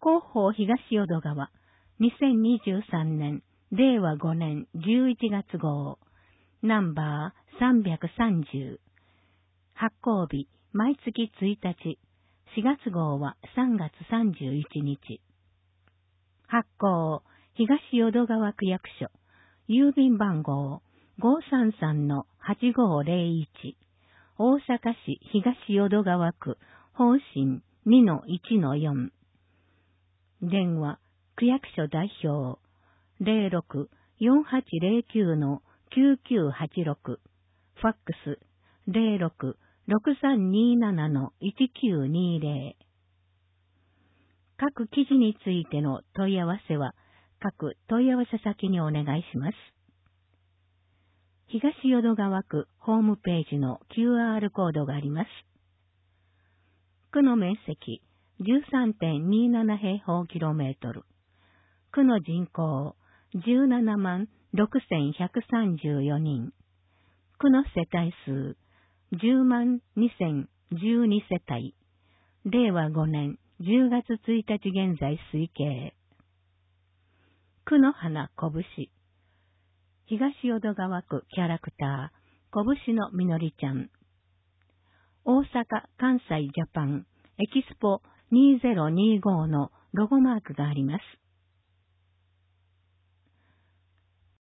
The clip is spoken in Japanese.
広報東淀川、2023年、令和5年11月号、ナンバー330。発行日、毎月1日、4月号は3月31日。発行、東淀川区役所、郵便番号 533-8501、大阪市東淀川区、方針 2-1-4。電話、区役所代表、06-4809-9986、ファックス、06-6327-1920。各記事についての問い合わせは、各問い合わせ先にお願いします。東淀川区ホームページの QR コードがあります。区の面積 13.27 平方キロメートル。区の人口 176,134 人。区の世帯数 102,012 世帯。令和5年10月1日現在推計。区の花拳。東淀川区キャラクター、拳のみのりちゃん。大阪・関西・ジャパンエキスポ2025のロゴマークがあります。